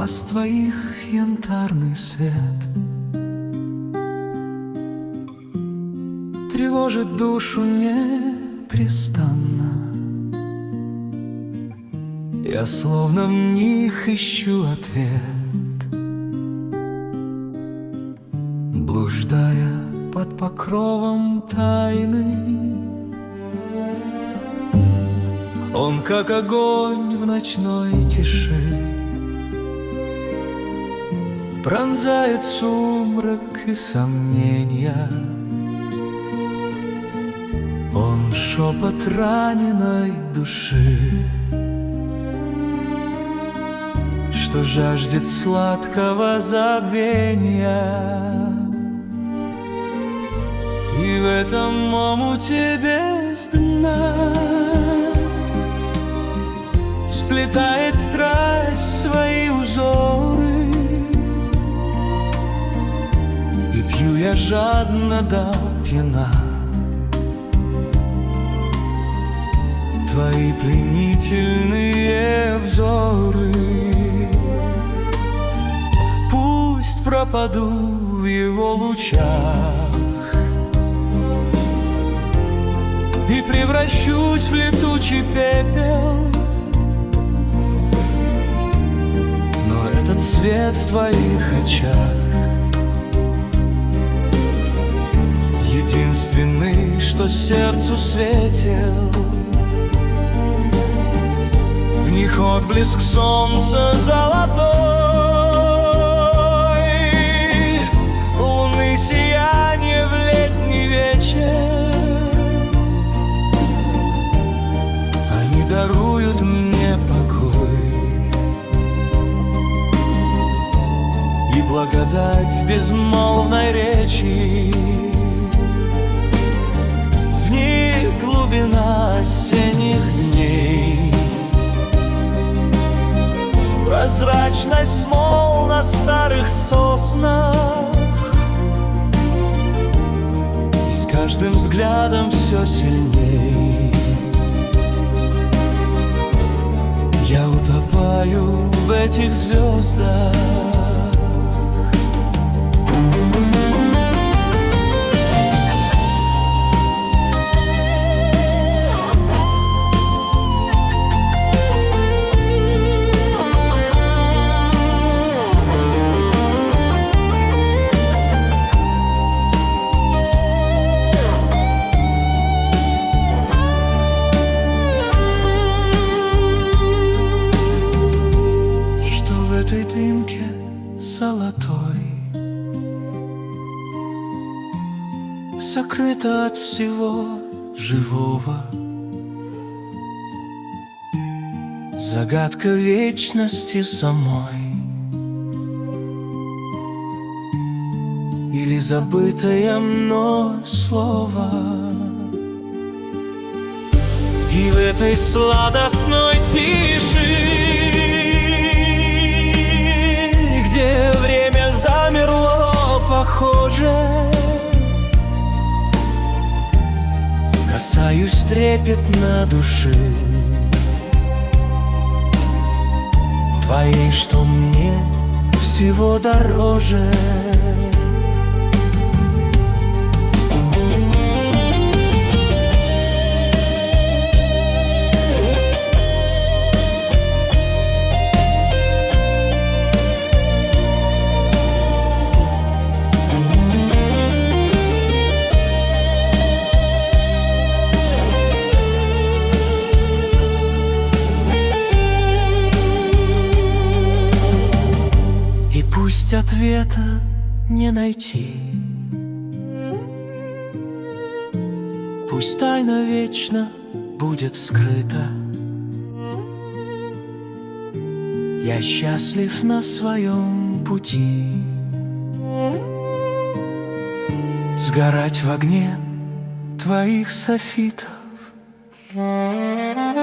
глаз твоих янтарный свет тревожит душу непрестанно. Я словно в них ищу ответ, блуждая под покровом тайны. Он как огонь в ночной тиши, пронзает сумрак и сомнения. Он шепот раненой души, что жаждет сладкого забвения. И в этом омуте без дна сплетает страсть свои узоры, и пью я жадно до пьяна твои пленительные взоры. Пусть пропаду в его лучах и превращусь в летучий пепел, но этот свет в твоих очах единственный, что сердцу светил. В них отблеск солнца золотой, луны сияние в летний вечер. Они даруют мне покой и благодать безмолвной речи. В них глубина осенних дней, прозрачность смол на старых соснах, и с каждым взглядом все сильней я утопаю в этих звездах. Золотой сокрыто от всего живого, загадка вечности самой, или забытое мной слово. И в этой сладостной тиши, где время замерло, похоже, касаюсь трепетно души твоей, что мне всего дороже. Пусть ответа не найти, пусть тайна вечно будет скрыта. Я счастлив на своем пути сгорать в огне твоих софитов.